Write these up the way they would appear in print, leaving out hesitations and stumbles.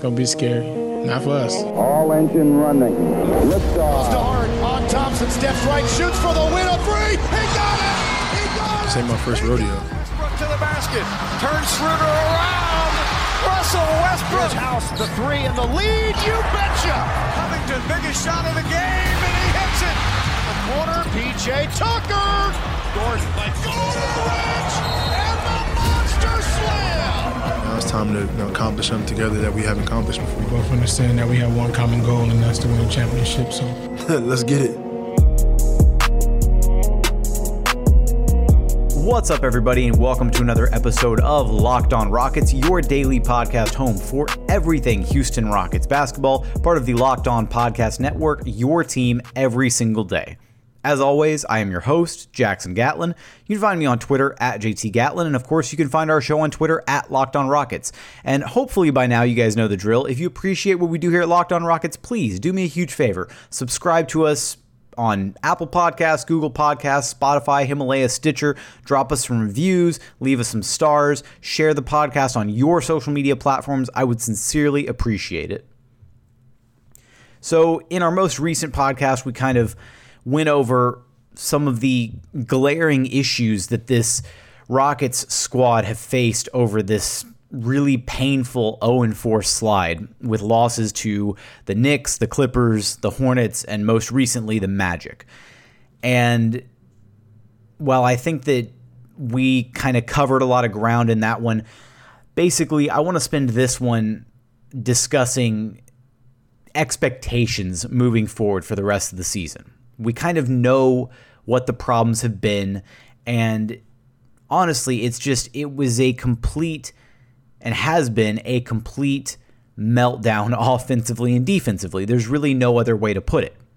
going to be scary. Not for us. All engine running. Liftoff. To Hart on Thompson, steps right, shoots for the win, a three. He got it. He got it. This ain't my first rodeo. Westbrook to the basket. Turns Schroeder around. Russell Westbrook. House the three and the lead. You betcha. Covington, biggest shot of the game, and he hits it. The corner, P.J. Tucker. Gordon, Rich, and the monster slam. Now it's time to accomplish something together that we haven't accomplished before. We both understand that we have one common goal, and that's to win a championship. So let's get it. What's up, everybody, and welcome to another episode of Locked On Rockets, your daily podcast home for everything Houston Rockets basketball, part of the Locked On Podcast Network, your team every single day. As always, I am your host, Jackson Gatlin. You can find me on Twitter at JT Gatlin, and of course, you can find our show on Twitter at Locked On Rockets. And hopefully by now you guys know the drill. If you appreciate what we do here at Locked On Rockets, please do me a huge favor. Subscribe to us on Apple Podcasts, Google Podcasts, Spotify, Himalaya, Stitcher. Drop us some reviews, leave us some stars, share the podcast on your social media platforms. I would sincerely appreciate it. So in our most recent podcast, we kind of went over some of the glaring issues that this Rockets squad have faced over this really painful 0-4 slide with losses to the Knicks, the Clippers, the Hornets, and most recently the Magic. And while I think that we kind of covered a lot of ground in that one, basically I want to spend this one discussing expectations moving forward for the rest of the season. We kind of know what the problems have been, and honestly, it was a complete and has been a complete meltdown offensively and defensively. There's really no other way to put it.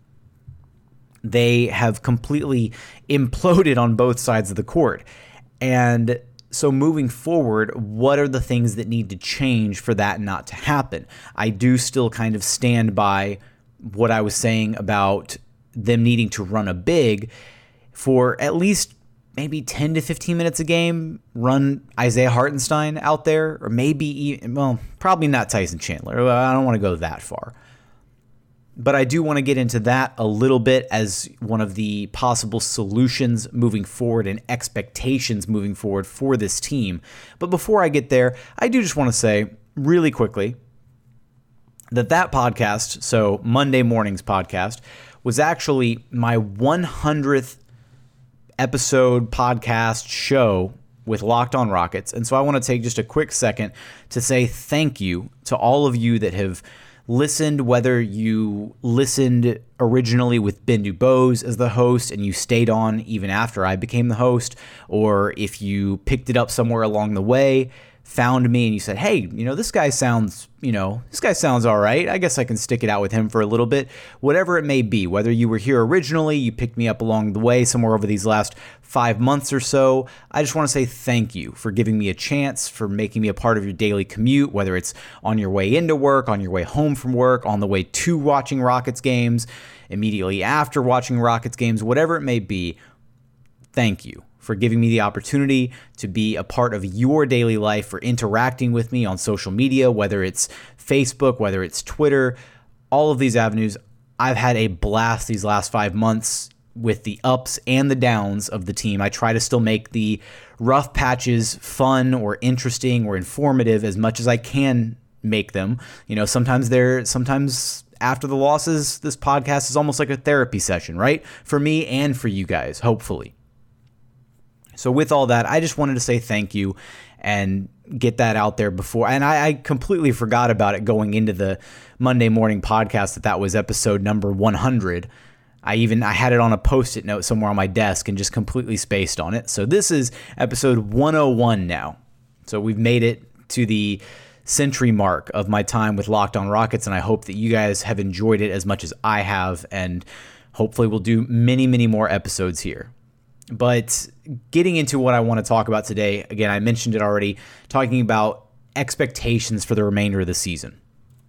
They have completely imploded on both sides of the court. And so moving forward, what are the things that need to change for that not to happen? I do still kind of stand by what I was saying about them needing to run a big for at least maybe 10 to 15 minutes a game, run Isaiah Hartenstein out there, or maybe, probably not Tyson Chandler. I don't want to go that far. But I do want to get into that a little bit as one of the possible solutions moving forward and expectations moving forward for this team. But before I get there, I do just want to say really quickly that podcast, so Monday morning's podcast, was actually my 100th episode podcast show with Locked On Rockets. And so I want to take just a quick second to say thank you to all of you that have listened, whether you listened originally with Ben DuBose as the host and you stayed on even after I became the host, or if you picked it up somewhere along the way, found me and you said, hey, this guy sounds all right. I guess I can stick it out with him for a little bit. Whatever it may be, whether you were here originally, you picked me up along the way somewhere over these last 5 months or so, I just want to say thank you for giving me a chance, for making me a part of your daily commute, whether it's on your way into work, on your way home from work, on the way to watching Rockets games, immediately after watching Rockets games, whatever it may be. Thank you for giving me the opportunity to be a part of your daily life, for interacting with me on social media, whether it's Facebook, whether it's Twitter, all of these avenues. I've had a blast these last 5 months with the ups and the downs of the team. I try to still make the rough patches fun or interesting or informative as much as I can make them. Sometimes after the losses, this podcast is almost like a therapy session, right? For me and for you guys, hopefully. So with all that, I just wanted to say thank you and get that out there before. And I completely forgot about it going into the Monday morning podcast that was episode number 100. I had it on a Post-it note somewhere on my desk and just completely spaced on it. So this is episode 101 now. So we've made it to the century mark of my time with Locked On Rockets, and I hope that you guys have enjoyed it as much as I have, and hopefully we'll do many, many more episodes here. But getting into what I want to talk about today, again, I mentioned it already, talking about expectations for the remainder of the season.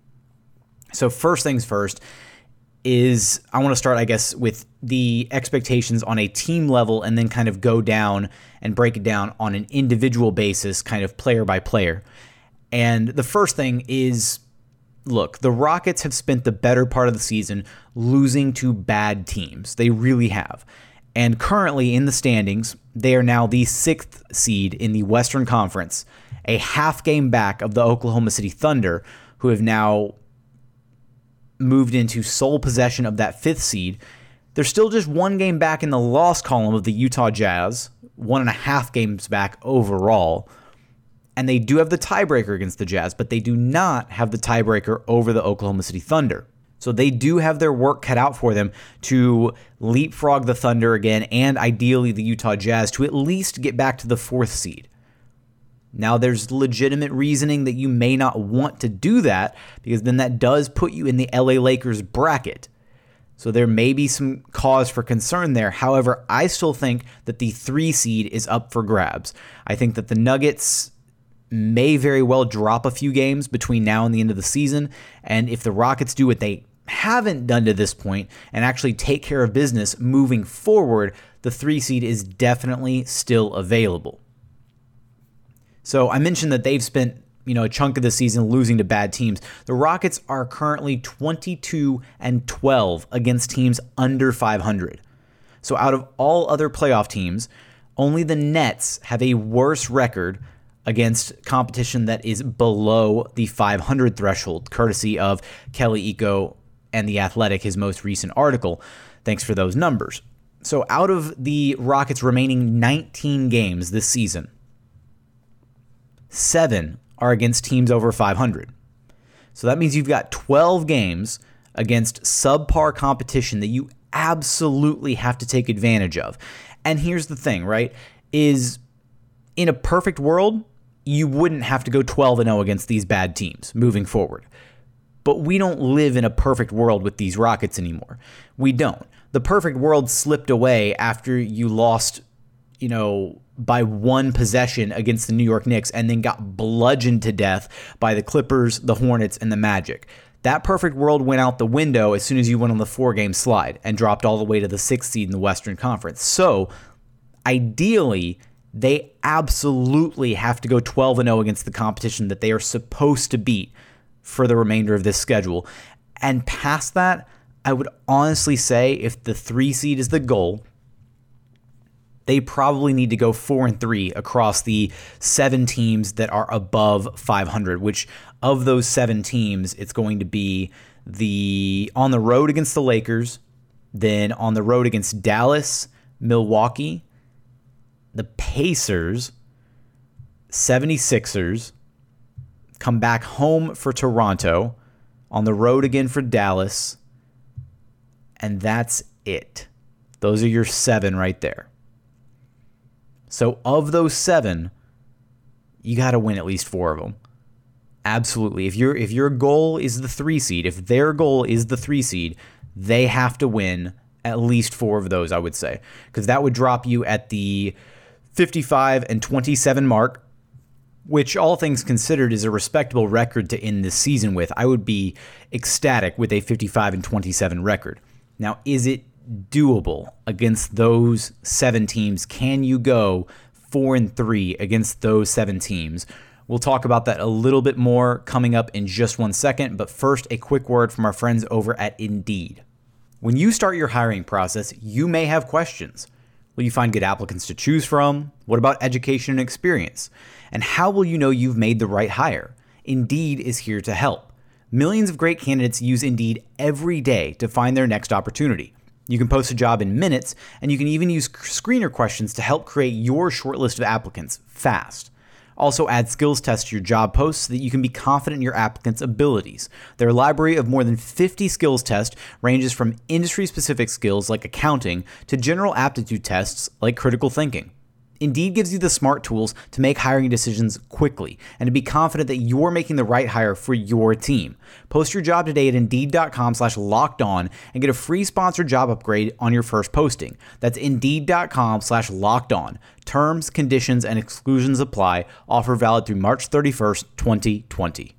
So first things first is I want to start, I guess, with the expectations on a team level and then kind of go down and break it down on an individual basis, kind of player by player. And the first thing is look, the Rockets have spent the better part of the season losing to bad teams. They really have. And currently in the standings, they are now the 6th seed in the Western Conference, a half game back of the Oklahoma City Thunder, who have now moved into sole possession of that 5th seed. They're still just 1 game back in the loss column of the Utah Jazz, 1.5 games back overall. And they do have the tiebreaker against the Jazz, but they do not have the tiebreaker over the Oklahoma City Thunder. So they do have their work cut out for them to leapfrog the Thunder again, and ideally the Utah Jazz, to at least get back to the 4th seed. Now, there's legitimate reasoning that you may not want to do that, because then that does put you in the LA Lakers bracket. So there may be some cause for concern there. However, I still think that the 3 seed is up for grabs. I think that the Nuggets may very well drop a few games between now and the end of the season, and if the Rockets do what they haven't done to this point and actually take care of business moving forward, the 3 seed is definitely still available. So I mentioned that they've spent a chunk of the season losing to bad teams. The Rockets are currently 22-12 against teams under 500. So out of all other playoff teams, only the Nets have a worse record against competition that is below the 500 threshold, courtesy of Kelly Iko and The Athletic, his most recent article. Thanks for those numbers. So out of the Rockets' remaining 19 games this season, 7 are against teams over 500. So that means you've got 12 games against subpar competition that you absolutely have to take advantage of. And here's the thing, right? Is in a perfect world, you wouldn't have to go 12-0 against these bad teams moving forward. But we don't live in a perfect world with these Rockets anymore. We don't. The perfect world slipped away after you lost, by 1 possession against the New York Knicks and then got bludgeoned to death by the Clippers, the Hornets, and the Magic. That perfect world went out the window as soon as you went on the 4-game slide and dropped all the way to the 6th seed in the Western Conference. So, ideally, they absolutely have to go 12-0 against the competition that they are supposed to beat for the remainder of this schedule. And past that, I would honestly say if the 3 seed is the goal, they probably need to go 4-3 across the 7 teams that are above 500, which of those 7 teams, it's going to be on the road against the Lakers, then on the road against Dallas, Milwaukee, the Pacers, 76ers, come back home for Toronto, on the road again for Dallas, and that's it. Those are your 7 right there. So of those 7, you got to win at least 4 of them. Absolutely. If your goal is the 3 seed, if their goal is the 3 seed, they have to win at least 4 of those, I would say, because that would drop you at the 55-27 mark, which all things considered is a respectable record to end this season with. I would be ecstatic with a 55-27 record. Now, is it doable against those 7 teams? Can you go 4-3 against those 7 teams? We'll talk about that a little bit more coming up in just 1 second, but first, a quick word from our friends over at Indeed. When you start your hiring process, you may have questions. Will you find good applicants to choose from? What about education and experience? And how will you know you've made the right hire? Indeed is here to help. Millions of great candidates use Indeed every day to find their next opportunity. You can post a job in minutes, and you can even use screener questions to help create your short list of applicants fast. Also add skills tests to your job posts so that you can be confident in your applicants' abilities. Their library of more than 50 skills tests ranges from industry-specific skills like accounting to general aptitude tests like critical thinking. Indeed gives you the smart tools to make hiring decisions quickly and to be confident that you're making the right hire for your team. Post your job today at Indeed.com/lockedon and get a free sponsored job upgrade on your first posting. That's Indeed.com/lockedon. Terms, conditions, and exclusions apply. Offer valid through March 31st, 2020.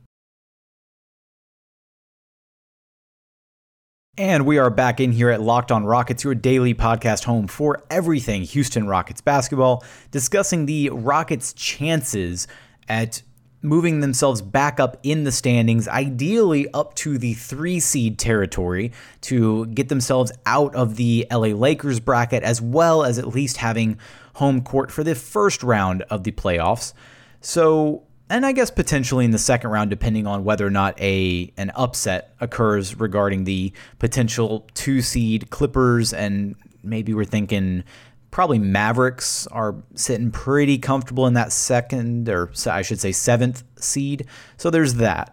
And we are back in here at Locked On Rockets, your daily podcast home for everything Houston Rockets basketball, discussing the Rockets' chances at moving themselves back up in the standings, ideally up to the 3 seed territory to get themselves out of the LA Lakers bracket, as well as at least having home court for the first round of the playoffs. So, and I guess potentially in the second round, depending on whether or not an upset occurs regarding the potential 2 seed Clippers, and maybe we're thinking probably Mavericks are sitting pretty comfortable in that second, or I should say 7th seed. So there's that.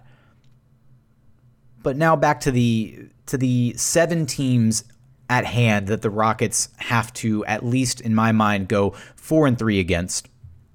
But now back to the 7 teams at hand that the Rockets have to, at least in my mind, go 4-3 against.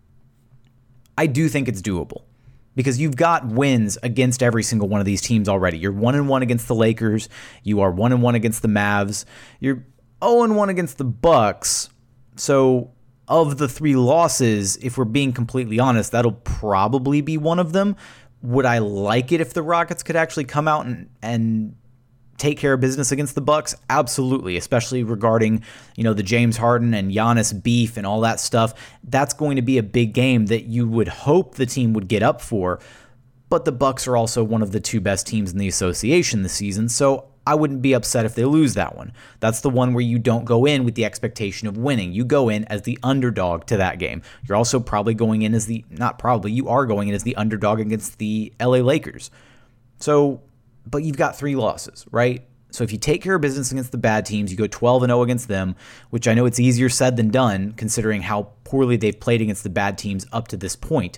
I do think it's doable because you've got wins against every single one of these teams already. You're 1-1 against the Lakers. You are 1-1 against the Mavs. You're 0-1 against the Bucks. So of the 3 losses, if we're being completely honest, that'll probably be one of them. Would I like it if the Rockets could actually come out and take care of business against the Bucks? Absolutely, especially regarding, the James Harden and Giannis beef and all that stuff. That's going to be a big game that you would hope the team would get up for. But the Bucks are also one of the 2 best teams in the association this season, so I wouldn't be upset if they lose that one. That's the one where you don't go in with the expectation of winning. You go in as the underdog to that game. You're also probably going in as you are going in as the underdog against the LA Lakers. So, but you've got 3 losses, right? So if you take care of business against the bad teams, you go 12-0 against them, which I know it's easier said than done considering how poorly they've played against the bad teams up to this point.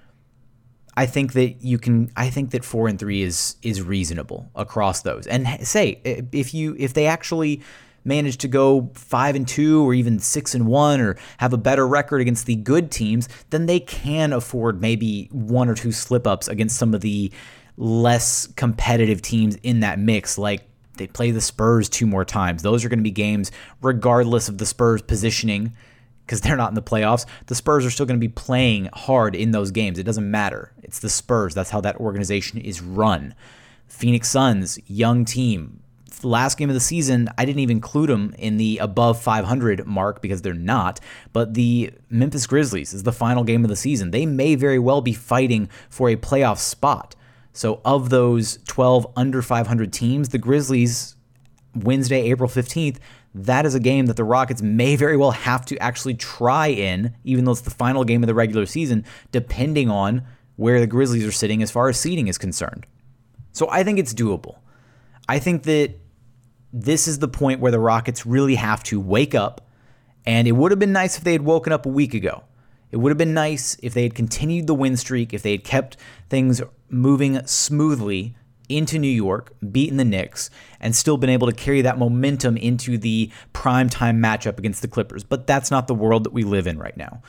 I think that 4-3 is reasonable across those. And say if they actually manage to go 5-2 or even 6-1 or have a better record against the good teams, then they can afford maybe 1 or 2 slip-ups against some of the less competitive teams in that mix. Like they play the Spurs 2 more times. Those are going to be games regardless of the Spurs positioning, because they're not in the playoffs. The Spurs are still going to be playing hard in those games. It doesn't matter. It's the Spurs. That's how that organization is run. Phoenix Suns, young team. The last game of the season, I didn't even include them in the above 500 mark because they're not. But the Memphis Grizzlies is the final game of the season. They may very well be fighting for a playoff spot. So of those 12 under 500 teams, the Grizzlies, Wednesday, April 15th, that is a game that the Rockets may very well have to actually try in, even though it's the final game of the regular season, depending on where the Grizzlies are sitting as far as seeding is concerned. So I think it's doable. I think that this is the point where the Rockets really have to wake up, and it would have been nice if they had woken up a week ago. It would have been nice if they had continued the win streak, if they had kept things moving smoothly into New York, beaten the Knicks, and still been able to carry that momentum into the primetime matchup against the Clippers. But that's not the world that we live in right now.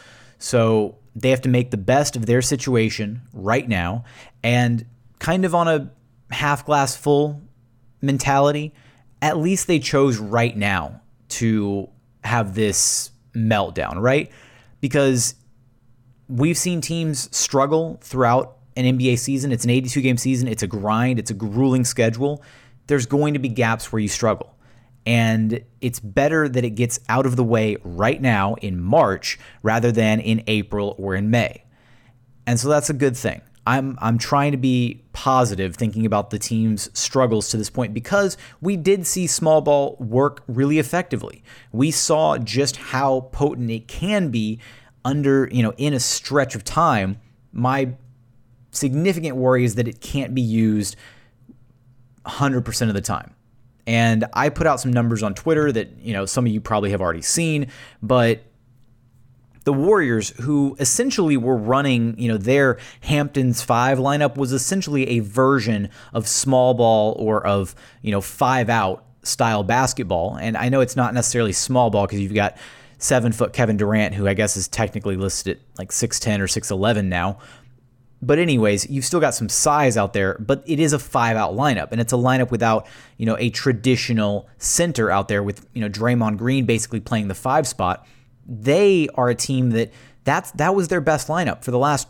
So they have to make the best of their situation right now, and kind of on a half glass full mentality, at least they chose right now to have this meltdown, right? Because we've seen teams struggle throughout an NBA season. It's an 82-game season. It's a grind. It's a grueling schedule. There's going to be gaps where you struggle. And it's better that it gets out of the way right now in March rather than in April or in May. And so that's a good thing. I'm trying to be positive thinking about the team's struggles to this point because we did see small ball work really effectively. We saw just how potent it can be under, in a stretch of time. My significant worry is that it can't be used 100% of the time. And I put out some numbers on Twitter that, some of you probably have already seen, but the Warriors, who essentially were running, their Hamptons 5 lineup was essentially a version of small ball or of, 5-out style basketball. And I know it's not necessarily small ball because you've got 7-foot Kevin Durant, who I guess is technically listed at like 6'10 or 6'11 now. But anyways, you've still got some size out there, but it is a 5-out lineup, and it's a lineup without, a traditional center out there with, Draymond Green basically playing the 5 spot. They are a team that was their best lineup for the last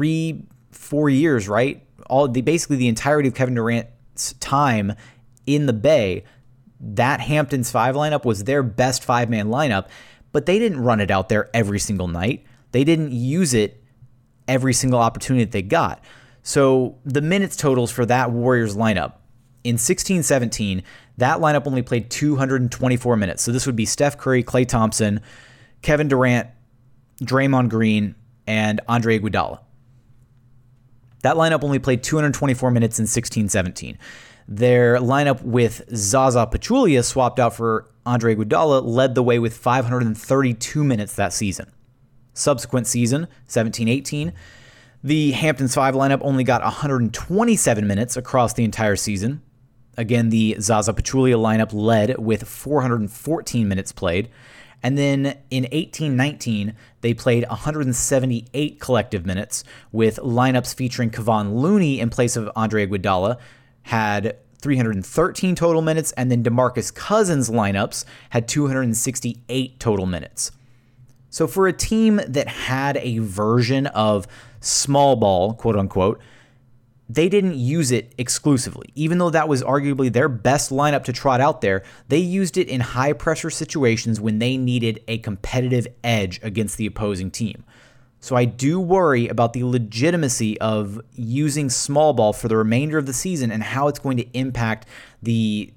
3-4 years, right? Basically the entirety of Kevin Durant's time in the Bay, that Hamptons 5 lineup was their best 5-man lineup, but they didn't run it out there every single night. They didn't use it every single opportunity that they got. So the minutes totals for that Warriors lineup, in 16-17, that lineup only played 224 minutes. So this would be Steph Curry, Klay Thompson, Kevin Durant, Draymond Green, and Andre Iguodala. That lineup only played 224 minutes in 16-17. Their lineup with Zaza Pachulia swapped out for Andre Iguodala led the way with 532 minutes that season. Subsequent season, 17-18, the Hamptons 5 lineup only got 127 minutes across the entire season. Again, the Zaza Pachulia lineup led with 414 minutes played. And then in 18-19, they played 178 collective minutes, with lineups featuring Kevon Looney in place of Andre Iguodala had 313 total minutes, and then DeMarcus Cousins lineups had 268 total minutes. So for a team that had a version of small ball, quote unquote, they didn't use it exclusively. Even though that was arguably their best lineup to trot out there, they used it in high pressure situations when they needed a competitive edge against the opposing team. So I do worry about the legitimacy of using small ball for the remainder of the season and how it's going to impact the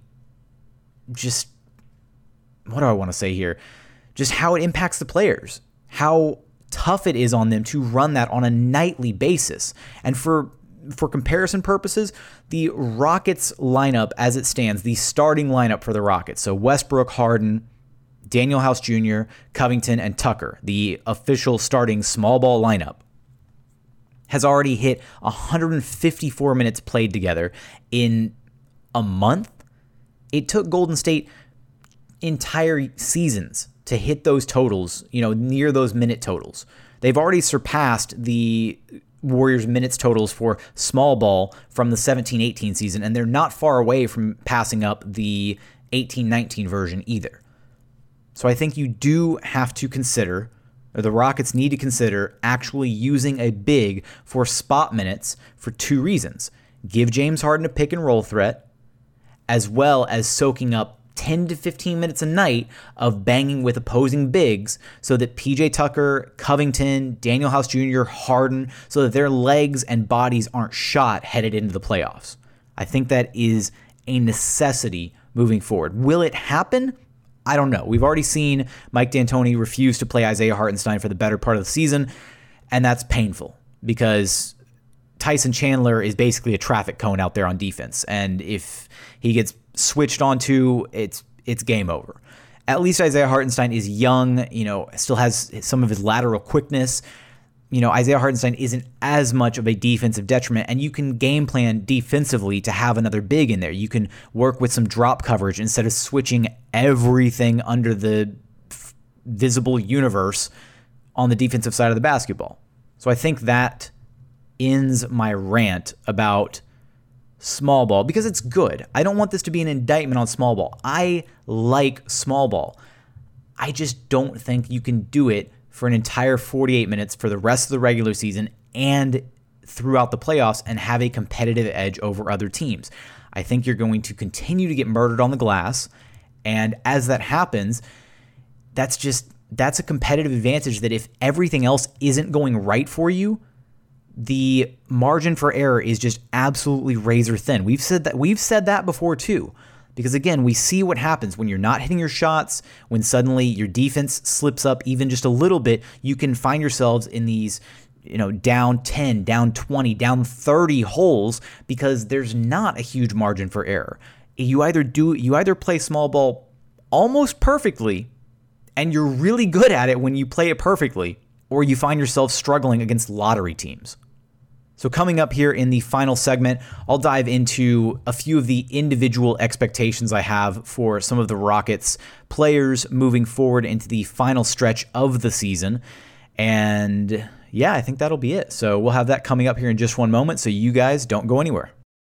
what do I want to say here? Just how it impacts the players, how tough it is on them to run that on a nightly basis. And for comparison purposes, the Rockets lineup as it stands, the starting lineup for the Rockets, so Westbrook, Harden, Daniel House Jr., Covington, and Tucker, the official starting small ball lineup, has already hit 154 minutes played together in a month. It took Golden State entire seasons to hit those totals, near those minute totals. They've already surpassed the Warriors minutes totals for small ball from the 17-18 season, and they're not far away from passing up the 18-19 version either. So I think you do have to consider, or the Rockets need to consider, actually using a big for spot minutes for two reasons. Give James Harden a pick and roll threat, as well as soaking up 10 to 15 minutes a night of banging with opposing bigs so that PJ Tucker, Covington, Daniel House Jr., Harden, so that their legs and bodies aren't shot headed into the playoffs. I think that is a necessity moving forward. Will it happen? I don't know. We've already seen Mike D'Antoni refuse to play Isaiah Hartenstein for the better part of the season, and that's painful because Tyson Chandler is basically a traffic cone out there on defense, and if he gets switched onto, it's game over. At least Isaiah Hartenstein is young, still has some of his lateral quickness. Isaiah Hartenstein isn't as much of a defensive detriment, and you can game plan defensively to have another big in there. You can work with some drop coverage instead of switching everything under the visible universe on the defensive side of the basketball. So I think that ends my rant about small ball because it's good. I don't want this to be an indictment on small ball. I like small ball. I just don't think you can do it for an entire 48 minutes for the rest of the regular season and throughout the playoffs and have a competitive edge over other teams. I think you're going to continue to get murdered on the glass, and as that happens, that's a competitive advantage that if everything else isn't going right for you, the margin for error is just absolutely razor thin. We've said that before too. Because again, we see what happens when you're not hitting your shots, when suddenly your defense slips up even just a little bit, you can find yourselves in these, down 10, down 20, down 30 holes because there's not a huge margin for error. You either play small ball almost perfectly and you're really good at it when you play it perfectly, or you find yourself struggling against lottery teams. So coming up here in the final segment, I'll dive into a few of the individual expectations I have for some of the Rockets players moving forward into the final stretch of the season. And yeah, I think that'll be it. So we'll have that coming up here in just one moment, so you guys don't go anywhere.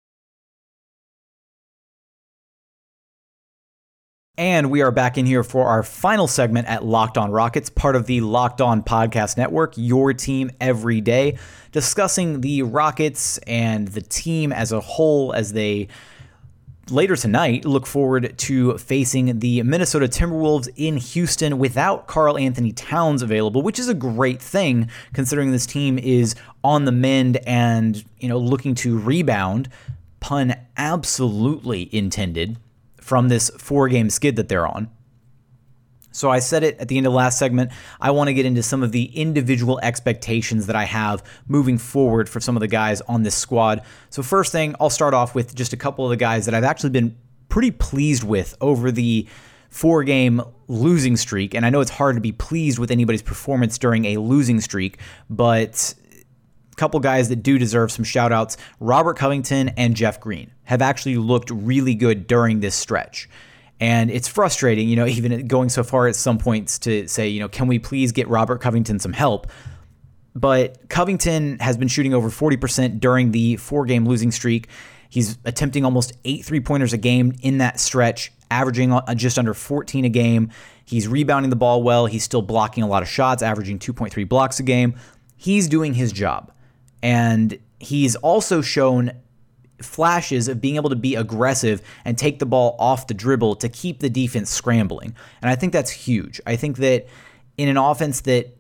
And we are back in here for our final segment at Locked On Rockets, part of the Locked On Podcast Network, your team every day, discussing the Rockets and the team as a whole as they later tonight, look forward to facing the Minnesota Timberwolves in Houston without Karl Anthony Towns available, which is a great thing considering this team is on the mend and, looking to rebound, pun absolutely intended, from this 4-game skid that they're on. So I said it at the end of the last segment, I want to get into some of the individual expectations that I have moving forward for some of the guys on this squad. So first thing, I'll start off with just a couple of the guys that I've actually been pretty pleased with over the 4-game losing streak. And I know it's hard to be pleased with anybody's performance during a losing streak, but a couple guys that do deserve some shout-outs, Robert Covington and Jeff Green, have actually looked really good during this stretch. And it's frustrating, even going so far at some points to say, can we please get Robert Covington some help? But Covington has been shooting over 40% during the 4-game losing streak. He's attempting almost 8 3-pointers a game in that stretch, averaging just under 14 a game. He's rebounding the ball well. He's still blocking a lot of shots, averaging 2.3 blocks a game. He's doing his job. And he's also shown flashes of being able to be aggressive and take the ball off the dribble to keep the defense scrambling. And I think that's huge. I think that in an offense that,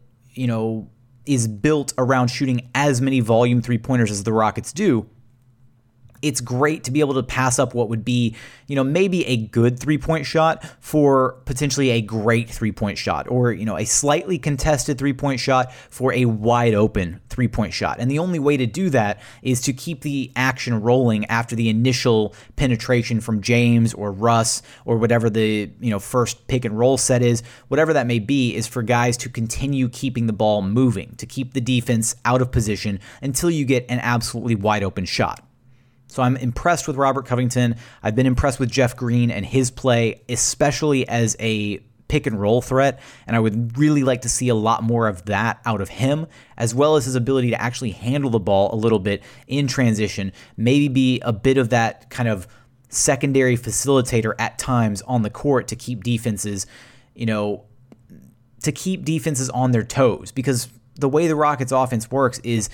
is built around shooting as many volume 3-pointers as the Rockets do, it's great to be able to pass up what would be, maybe a good 3-point shot for potentially a great 3-point shot, or, a slightly contested 3-point shot for a wide open 3-point shot. And the only way to do that is to keep the action rolling after the initial penetration from James or Russ or whatever the, first pick and roll set is, whatever that may be, is for guys to continue keeping the ball moving, to keep the defense out of position until you get an absolutely wide open shot. So I'm impressed with Robert Covington. I've been impressed with Jeff Green and his play, especially as a pick and roll threat. And I would really like to see a lot more of that out of him, as well as his ability to actually handle the ball a little bit in transition, maybe be a bit of that kind of secondary facilitator at times on the court to keep defenses, on their toes. Because the way the Rockets offense works is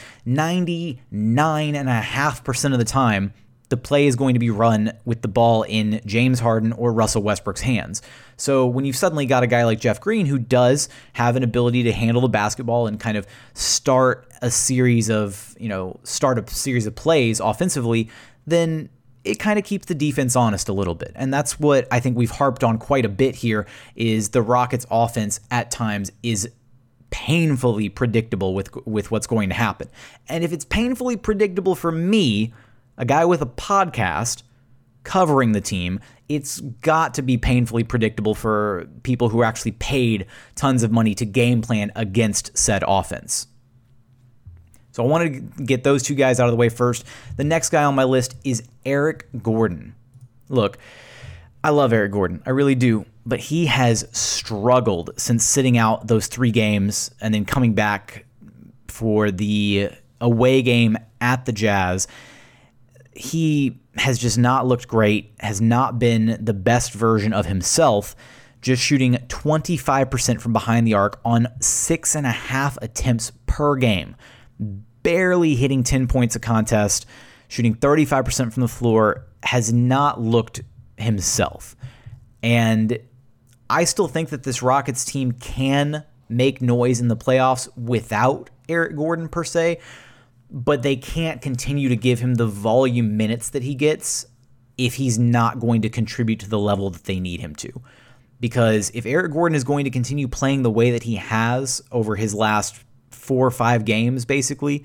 99.5% of the time, the play is going to be run with the ball in James Harden or Russell Westbrook's hands. So when you've suddenly got a guy like Jeff Green who does have an ability to handle the basketball and kind of start a series of plays offensively, then it kind of keeps the defense honest a little bit. And that's what I think we've harped on quite a bit here, is the Rockets offense at times is painfully predictable with what's going to happen. And if it's painfully predictable for me, a guy with a podcast covering the team, it's got to be painfully predictable for people who are actually paid tons of money to game plan against said offense. So I wanted to get those two guys out of the way first. The next guy on my list is Eric Gordon. Look, I love Eric Gordon. I really do. But he has struggled since sitting out those 3 games and then coming back for the away game at the Jazz. He has just not looked great, has not been the best version of himself, just shooting 25% from behind the arc on 6.5 attempts per game, barely hitting 10 points a contest, shooting 35% from the floor, has not looked himself. And I still think that this Rockets team can make noise in the playoffs without Eric Gordon per se, but they can't continue to give him the volume minutes that he gets if he's not going to contribute to the level that they need him to. Because if Eric Gordon is going to continue playing the way that he has over his last 4 or 5 games, basically,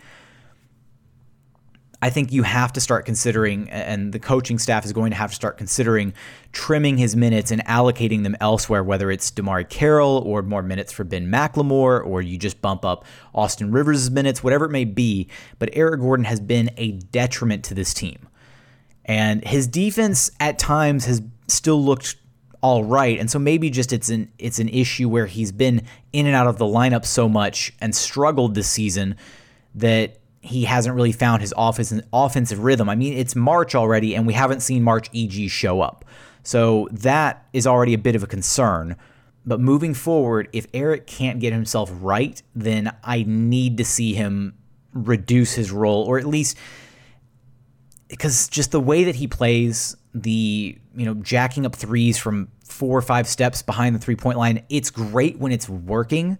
I think you have to start considering, and the coaching staff is going to have to start considering, trimming his minutes and allocating them elsewhere, whether it's DeMarre Carroll or more minutes for Ben McLemore, or you just bump up Austin Rivers' minutes, whatever it may be. But Eric Gordon has been a detriment to this team. And his defense at times has still looked all right, and so maybe just it's an issue where he's been in and out of the lineup so much and struggled this season that he hasn't really found his offensive rhythm. I mean, it's March already, and we haven't seen March EG show up. So that is already a bit of a concern. But moving forward, if Eric can't get himself right, then I need to see him reduce his role, or at least because just the way that he plays, jacking up threes from 4 or 5 steps behind the 3-point line, it's great when it's working.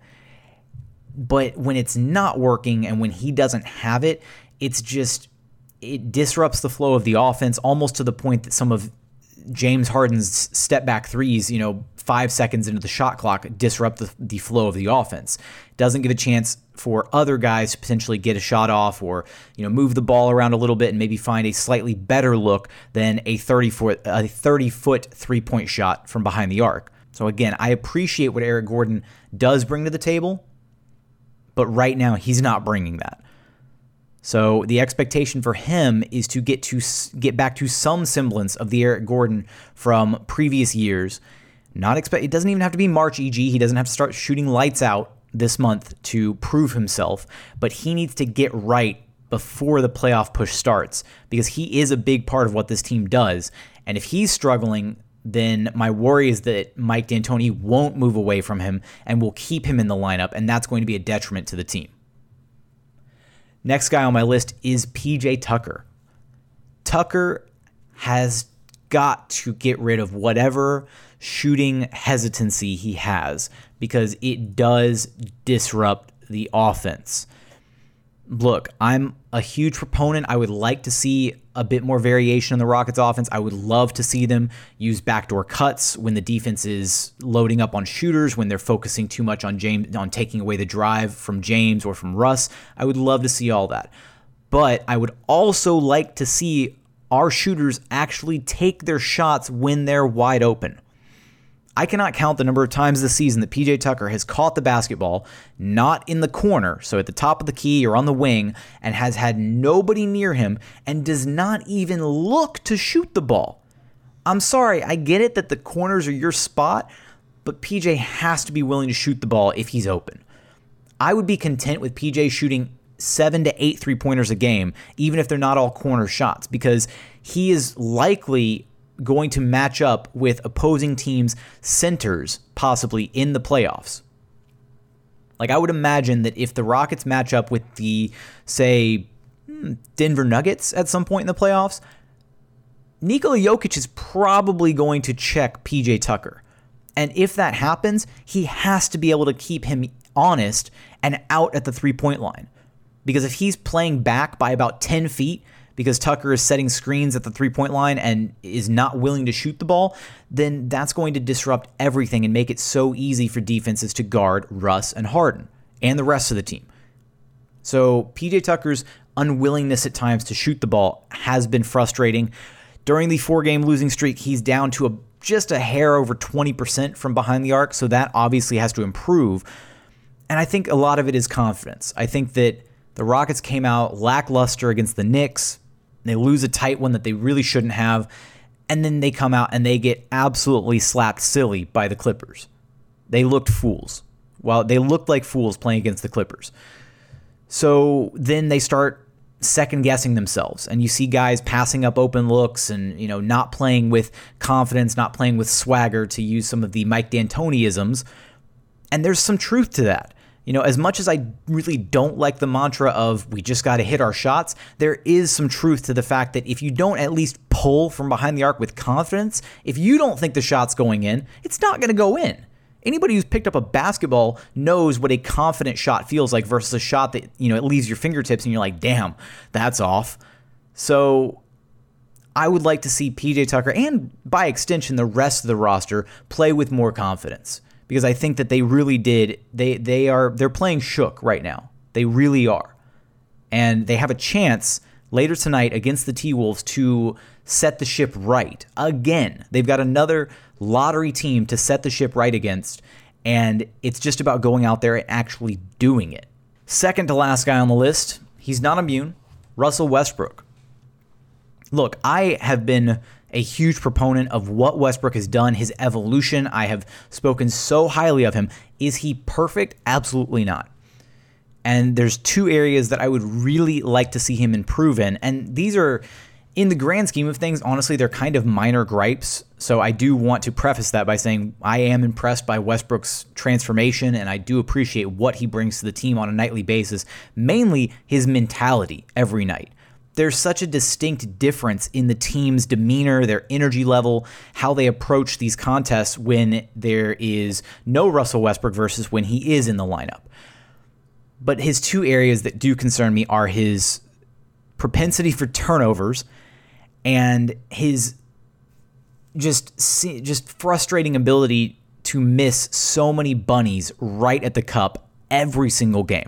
But when it's not working and when he doesn't have it, it disrupts the flow of the offense almost to the point that some of James Harden's step back threes, 5 seconds into the shot clock, disrupt the flow of the offense. Doesn't give a chance for other guys to potentially get a shot off or, move the ball around a little bit and maybe find a slightly better look than a 30-foot 3-point shot from behind the arc. So again, I appreciate what Eric Gordon does bring to the table, but right now he's not bringing that. So the expectation for him is to get back to some semblance of the Eric Gordon from previous years. It doesn't even have to be March EG. He doesn't have to start shooting lights out this month to prove himself, but he needs to get right before the playoff push starts because he is a big part of what this team does. And if he's struggling, then my worry is that Mike D'Antoni won't move away from him and will keep him in the lineup, and that's going to be a detriment to the team. Next guy on my list is PJ Tucker. Tucker has got to get rid of whatever shooting hesitancy he has because it does disrupt the offense. Look, I'm a huge proponent. I would like to see a bit more variation in the Rockets offense. I would love to see them use backdoor cuts when the defense is loading up on shooters, when they're focusing too much on taking away the drive from James or from Russ. I would love to see all that. But I would also like to see our shooters actually take their shots when they're wide open. I cannot count the number of times this season that PJ Tucker has caught the basketball, not in the corner, so at the top of the key or on the wing, and has had nobody near him and does not even look to shoot the ball. I'm sorry, I get it that the corners are your spot, but PJ has to be willing to shoot the ball if he's open. I would be content with PJ shooting 7 to 8 3-pointers a game, even if they're not all corner shots, because he is likely going to match up with opposing teams' centers, possibly in the playoffs. Like, I would imagine that if the Rockets match up with the, say, Denver Nuggets at some point in the playoffs, Nikola Jokic is probably going to check PJ Tucker. And if that happens, he has to be able to keep him honest and out at the 3-point line. Because if he's playing back by about 10 feet, because Tucker is setting screens at the 3-point line and is not willing to shoot the ball, then that's going to disrupt everything and make it so easy for defenses to guard Russ and Harden and the rest of the team. So PJ Tucker's unwillingness at times to shoot the ball has been frustrating. During the 4-game losing streak, he's down to just a hair over 20% from behind the arc, so that obviously has to improve. And I think a lot of it is confidence. I think that the Rockets came out lackluster against the Knicks. They lose a tight one that they really shouldn't have, and then they come out and they get absolutely slapped silly by the Clippers. They looked fools. Well, they looked like fools playing against the Clippers. So then they start second-guessing themselves, and you see guys passing up open looks and not playing with confidence, not playing with swagger, to use some of the Mike D'Antoni-isms, and there's some truth to that. As much as I really don't like the mantra of we just got to hit our shots, there is some truth to the fact that if you don't at least pull from behind the arc with confidence, if you don't think the shot's going in, it's not going to go in. Anybody who's picked up a basketball knows what a confident shot feels like versus a shot that, it leaves your fingertips and you're like, damn, that's off. So I would like to see PJ Tucker and by extension the rest of the roster play with more confidence. Because I think that they really did. They're playing shook right now. They really are. And they have a chance later tonight against the T-Wolves to set the ship right. Again, they've got another lottery team to set the ship right against, and it's just about going out there and actually doing it. Second to last guy on the list, he's not immune, Russell Westbrook. Look, I have been a huge proponent of what Westbrook has done, his evolution. I have spoken so highly of him. Is he perfect? Absolutely not. And there's 2 areas that I would really like to see him improve in. And these are, in the grand scheme of things, honestly, they're kind of minor gripes. So I do want to preface that by saying I am impressed by Westbrook's transformation, and I do appreciate what he brings to the team on a nightly basis, mainly his mentality every night. there's such a distinct difference in the team's demeanor, their energy level, how they approach these contests when there is no Russell Westbrook versus when he is in the lineup. But his two areas that do concern me are his propensity for turnovers and his just frustrating ability to miss so many bunnies right at the cup every single game.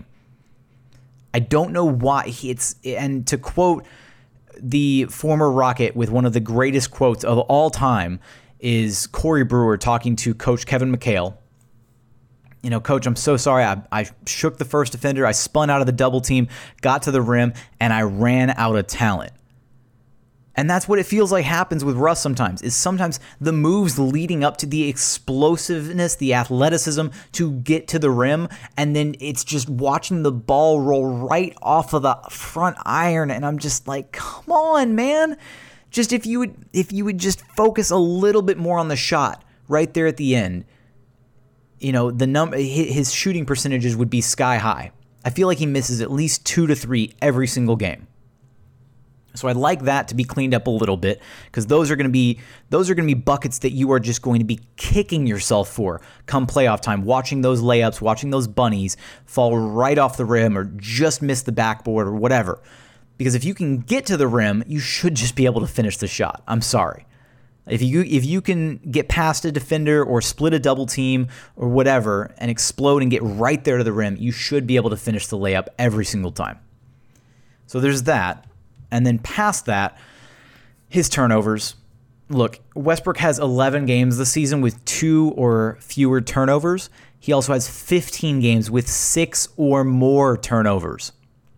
I don't know why and to quote the former Rocket with one of the greatest quotes of all time is Corey Brewer talking to Coach Kevin McHale. You know, Coach, I'm so sorry. I shook the first defender. I spun out of the double team, got to the rim, and I ran out of talent. And that's what it feels like happens with Russ sometimes, is sometimes the moves leading up to the explosiveness, the athleticism to get to the rim, and then it's just watching the ball roll right off of the front iron, and I'm just like, come on, man. Just if you would just focus a little bit more on the shot right there at the end, you know, his shooting percentages would be sky high. I feel like he misses at least 2 to 3 every single game. So I'd like that to be cleaned up a little bit, because those are going to be buckets that you are just going to be kicking yourself for come playoff time, watching those layups, watching those bunnies fall right off the rim or just miss the backboard or whatever. Because if you can get to the rim, you should just be able to finish the shot. I'm sorry. If you can get past a defender or split a double team or whatever and explode and get right there to the rim, you should be able to finish the layup every single time. So there's that. And then past that, his turnovers. Look, Westbrook has 11 games this season with 2 or fewer turnovers. He also has 15 games with 6 or more turnovers.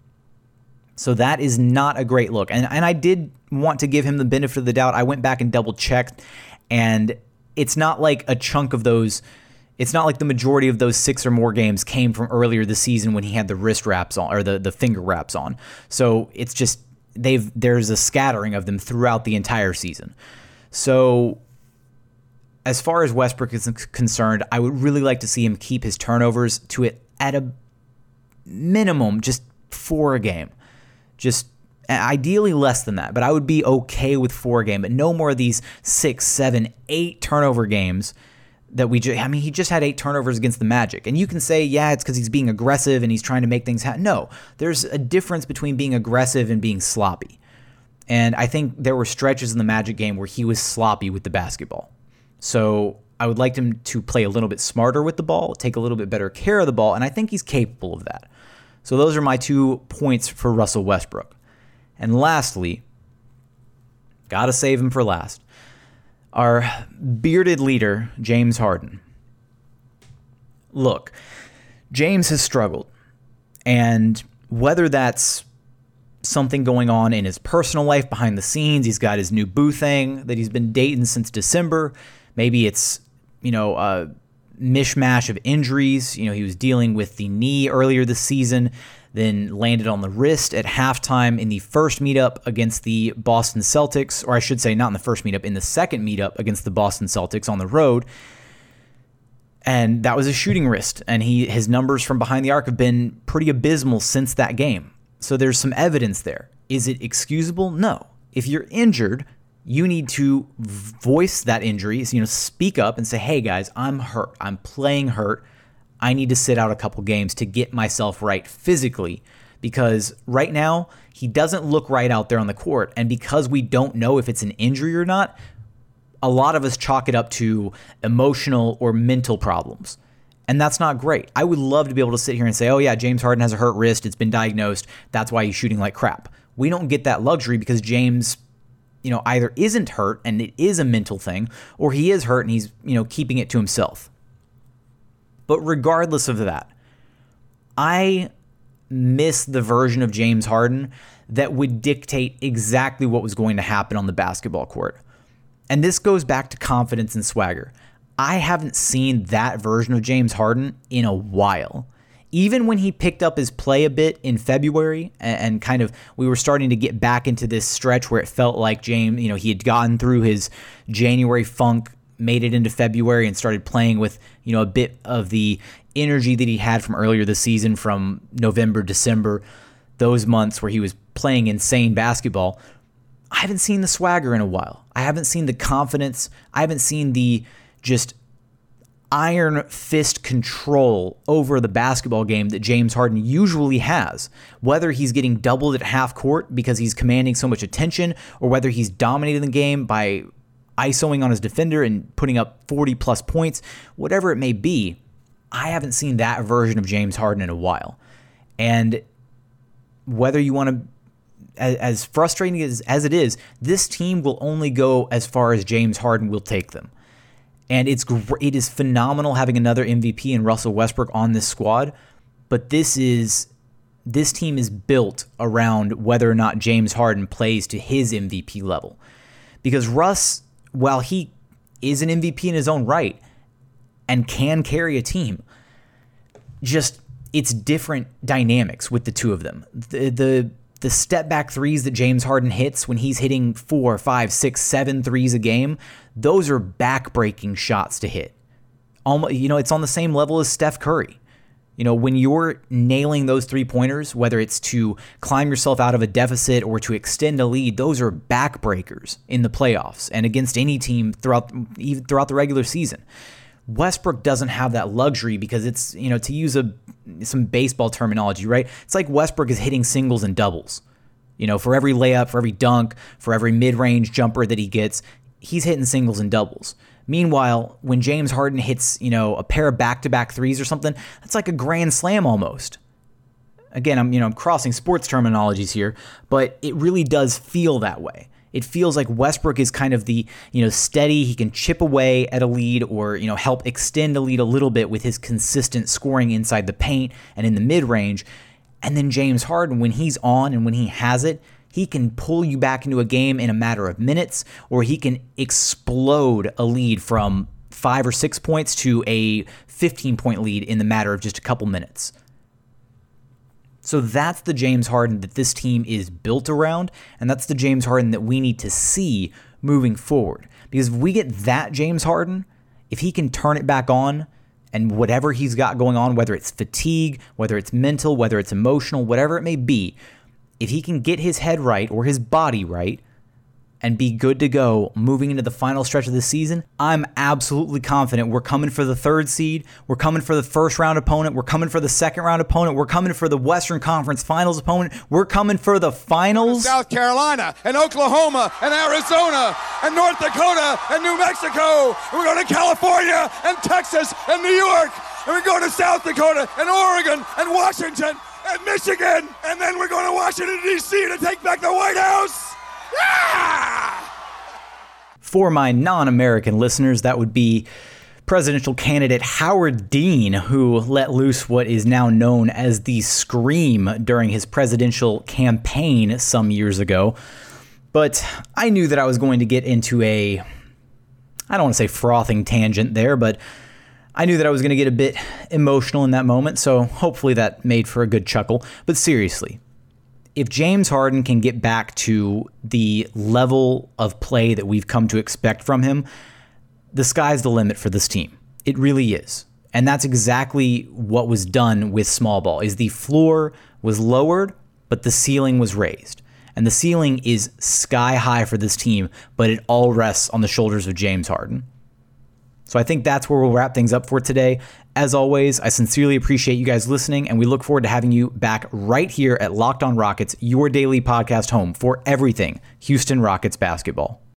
So that is not a great look. And I did want to give him the benefit of the doubt. I went back and double checked, and it's not like a chunk of those. It's not like the majority of those 6 or more games came from earlier this season when he had the wrist wraps on or the finger wraps on. So it's just there's a scattering of them throughout the entire season. So as far as Westbrook is concerned, I would really like to see him keep his turnovers to it at a minimum, just 4 a game. Just ideally less than that, but I would be okay with 4 a game, but no more of these 6, 7, 8 turnover games that he just had 8 turnovers against the Magic. And you can say, yeah, it's because he's being aggressive and he's trying to make things happen. No, there's a difference between being aggressive and being sloppy. And I think there were stretches in the Magic game where he was sloppy with the basketball. So I would like him to play a little bit smarter with the ball, take a little bit better care of the ball, and I think he's capable of that. So those are my 2 points for Russell Westbrook. And lastly, gotta save him for last, our bearded leader, James Harden. Look, James has struggled, and whether that's something going on in his personal life behind the scenes, he's got his new boo thing that he's been dating since December. Maybe it's, a mishmash of injuries. He was dealing with the knee earlier this season, then landed on the wrist at halftime in the first meetup against the Boston Celtics, or I should say not in the first meetup, in the second meetup against the Boston Celtics on the road. And that was a shooting wrist, and his numbers from behind the arc have been pretty abysmal since that game. So there's some evidence there. Is it excusable? No. If you're injured, you need to voice that injury, speak up and say, hey guys, I'm hurt. I'm playing hurt. I need to sit out a couple games to get myself right physically, because right now he doesn't look right out there on the court. And because we don't know if it's an injury or not, a lot of us chalk it up to emotional or mental problems. And that's not great. I would love to be able to sit here and say, oh yeah, James Harden has a hurt wrist. It's been diagnosed. That's why he's shooting like crap. We don't get that luxury because James, either isn't hurt and it is a mental thing, or he is hurt and he's, keeping it to himself. But regardless of that, I miss the version of James Harden that would dictate exactly what was going to happen on the basketball court. And this goes back to confidence and swagger. I haven't seen that version of James Harden in a while. Even when he picked up his play a bit in February and kind of we were starting to get back into this stretch where it felt like James, he had gotten through his January funk, made it into February and started playing with, a bit of the energy that he had from earlier this season, from November, December, those months where he was playing insane basketball. I haven't seen the swagger in a while. I haven't seen the confidence. I haven't seen the just iron fist control over the basketball game that James Harden usually has. Whether he's getting doubled at half court because he's commanding so much attention, or whether he's dominating the game by isoing on his defender and putting up 40 plus points, whatever it may be, I haven't seen that version of James Harden in a while. And whether you want to, as frustrating as it is, this team will only go as far as James Harden will take them. And it is phenomenal having another MVP in Russell Westbrook on this squad, but this team is built around whether or not James Harden plays to his MVP level. Because Russ, while he is an MVP in his own right and can carry a team, just it's different dynamics with the two of them. The step back threes that James Harden hits when he's hitting 4, 5, 6, 7 threes a game, those are back-breaking shots to hit. Almost, it's on the same level as Steph Curry. When you're nailing those three-pointers, whether it's to climb yourself out of a deficit or to extend a lead, those are backbreakers in the playoffs and against any team throughout the regular season. Westbrook doesn't have that luxury because it's, to use some baseball terminology, right? It's like Westbrook is hitting singles and doubles. For every layup, for every dunk, for every mid-range jumper that he gets, he's hitting singles and doubles. Meanwhile, when James Harden hits, a pair of back-to-back threes or something, that's like a grand slam almost. Again, I'm crossing sports terminologies here, but it really does feel that way. It feels like Westbrook is kind of the, steady, he can chip away at a lead or, help extend a lead a little bit with his consistent scoring inside the paint and in the mid-range. And then James Harden, when he's on and when he has it, he can pull you back into a game in a matter of minutes, or he can explode a lead from 5 or 6 points to a 15-point lead in the matter of just a couple minutes. So that's the James Harden that this team is built around, and that's the James Harden that we need to see moving forward. Because if we get that James Harden, if he can turn it back on, and whatever he's got going on, whether it's fatigue, whether it's mental, whether it's emotional, whatever it may be, if he can get his head right or his body right and be good to go moving into the final stretch of the season, I'm absolutely confident we're coming for the 3rd seed, we're coming for the first round opponent, we're coming for the second round opponent, we're coming for the Western Conference Finals opponent, we're coming for the finals. South Carolina and Oklahoma and Arizona and North Dakota and New Mexico. And we're going to California and Texas and New York. And we're going to South Dakota and Oregon and Washington and Michigan. And then we're going to Washington, D.C. to take back the White House. Yeah! For my non-American listeners, that would be presidential candidate Howard Dean, who let loose what is now known as the Scream during his presidential campaign some years ago. But I knew that I was going to get into I don't want to say frothing tangent there, but I knew that I was going to get a bit emotional in that moment, so hopefully that made for a good chuckle. But seriously, if James Harden can get back to the level of play that we've come to expect from him, the sky's the limit for this team. It really is. And that's exactly what was done with small ball, is the floor was lowered, but the ceiling was raised. And the ceiling is sky high for this team, but it all rests on the shoulders of James Harden. So I think that's where we'll wrap things up for today. As always, I sincerely appreciate you guys listening, and we look forward to having you back right here at Locked On Rockets, your daily podcast home for everything Houston Rockets basketball.